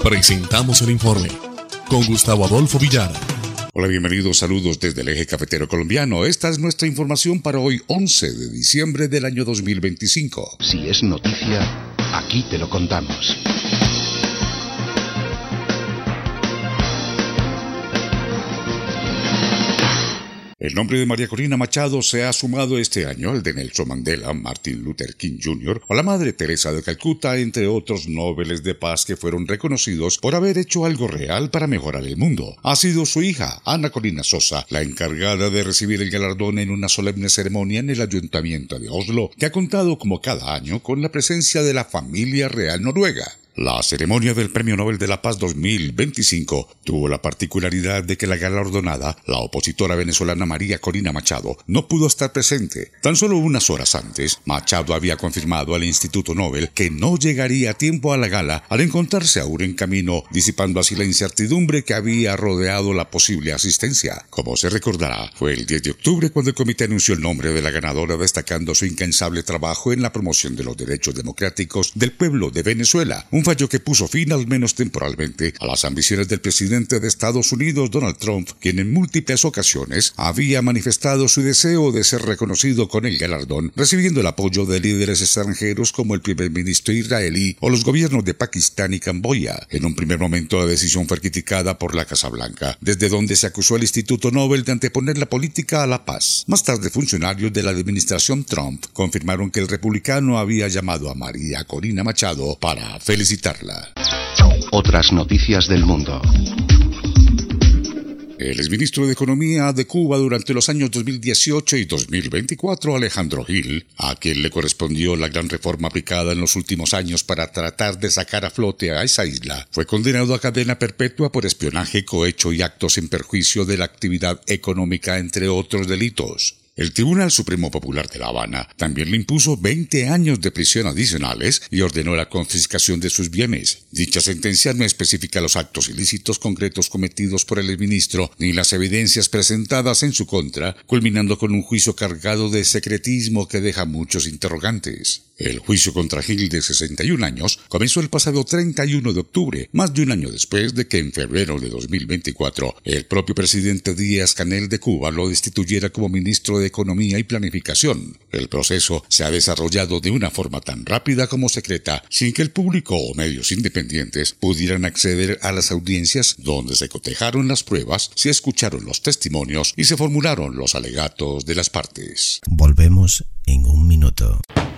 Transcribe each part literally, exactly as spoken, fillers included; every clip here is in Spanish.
Presentamos el informe con Gustavo Adolfo Villara. Hola, bienvenidos, saludos desde el eje cafetero colombiano. Esta es nuestra información para hoy, once de diciembre del año dos mil veinticinco. Si es noticia, aquí te lo contamos. El nombre de María Corina Machado se ha sumado este año al de Nelson Mandela, Martin Luther King junior o la Madre Teresa de Calcuta, entre otros Nobeles de Paz que fueron reconocidos por haber hecho algo real para mejorar el mundo. Ha sido su hija, Ana Corina Sosa, la encargada de recibir el galardón en una solemne ceremonia en el Ayuntamiento de Oslo, que ha contado como cada año con la presencia de la familia real noruega. La ceremonia del Premio Nobel de la Paz dos mil veinticinco tuvo la particularidad de que la galardonada, la opositora venezolana María Corina Machado, no pudo estar presente. Tan solo unas horas antes, Machado había confirmado al Instituto Nobel que no llegaría a tiempo a la gala al encontrarse aún en camino, disipando así la incertidumbre que había rodeado la posible asistencia. Como se recordará, fue el diez de octubre cuando el comité anunció el nombre de la ganadora, destacando su incansable trabajo en la promoción de los derechos democráticos del pueblo de Venezuela. Un fallo que puso fin, al menos temporalmente, a las ambiciones del presidente de Estados Unidos, Donald Trump, quien en múltiples ocasiones había manifestado su deseo de ser reconocido con el galardón, recibiendo el apoyo de líderes extranjeros como el primer ministro israelí o los gobiernos de Pakistán y Camboya. En un primer momento la decisión fue criticada por la Casa Blanca, desde donde se acusó al Instituto Nobel de anteponer la política a la paz. Más tarde, funcionarios de la administración Trump confirmaron que el republicano había llamado a María Corina Machado para felicitarla. Otras noticias del mundo. El exministro de Economía de Cuba durante los años dos mil dieciocho y dos mil veinticuatro, Alejandro Gil, a quien le correspondió la gran reforma aplicada en los últimos años para tratar de sacar a flote a esa isla, fue condenado a cadena perpetua por espionaje, cohecho y actos en perjuicio de la actividad económica, entre otros delitos. El Tribunal Supremo Popular de La Habana también le impuso veinte años de prisión adicionales y ordenó la confiscación de sus bienes. Dicha sentencia no especifica los actos ilícitos concretos cometidos por el exministro ni las evidencias presentadas en su contra, culminando con un juicio cargado de secretismo que deja muchos interrogantes. El juicio contra Gil, de sesenta y un años, comenzó el pasado treinta y uno de octubre, más de un año después de que en febrero de dos mil veinticuatro el propio presidente Díaz-Canel de Cuba lo destituyera como ministro de Economía y Planificación. El proceso se ha desarrollado de una forma tan rápida como secreta, sin que el público o medios independientes pudieran acceder a las audiencias donde se cotejaron las pruebas, se escucharon los testimonios y se formularon los alegatos de las partes. Volvemos en un minuto.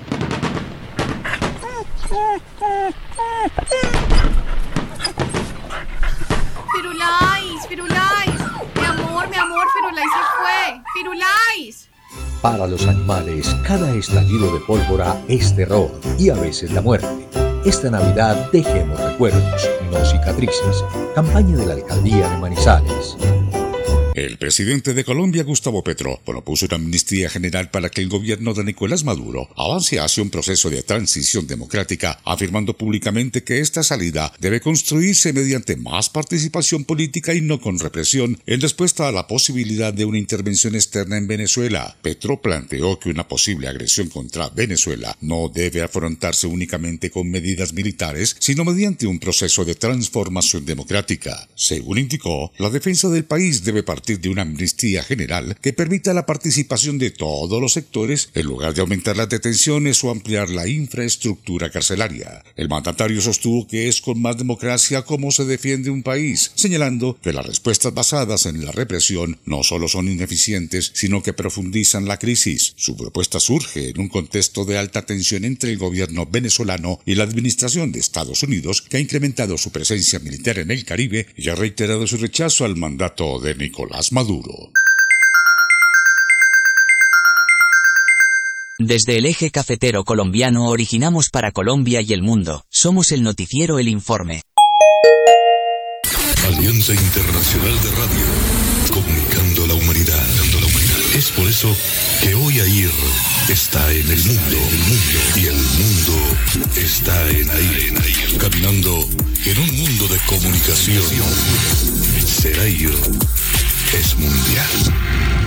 Firulais, Firulais, mi amor, mi amor, Firulais se fue, Firulais. Para los animales, cada estallido de pólvora es terror y a veces la muerte. Esta Navidad dejemos recuerdos, no cicatrices. Campaña de la Alcaldía de Manizales. El presidente de Colombia, Gustavo Petro, propuso una amnistía general para que el gobierno de Nicolás Maduro avance hacia un proceso de transición democrática, afirmando públicamente que esta salida debe construirse mediante más participación política y no con represión, en respuesta a la posibilidad de una intervención externa en Venezuela. Petro planteó que una posible agresión contra Venezuela no debe afrontarse únicamente con medidas militares, sino mediante un proceso de transformación democrática. Según indicó, la defensa del país debe partir de una amnistía general que permita la participación de todos los sectores en lugar de aumentar las detenciones o ampliar la infraestructura carcelaria. El mandatario sostuvo que es con más democracia como se defiende un país, señalando que las respuestas basadas en la represión no solo son ineficientes, sino que profundizan la crisis. Su propuesta surge en un contexto de alta tensión entre el gobierno venezolano y la administración de Estados Unidos, que ha incrementado su presencia militar en el Caribe y ha reiterado su rechazo al mandato de Nicolás Maduro. Desde el eje cafetero colombiano originamos para Colombia y el mundo. Somos el noticiero El Informe. Alianza Internacional de Radio, comunicando a la humanidad. Es por eso que hoy AIR está en el mundo, el mundo y el mundo está en AIR, caminando en un mundo de comunicación. Ser AIR es mundial.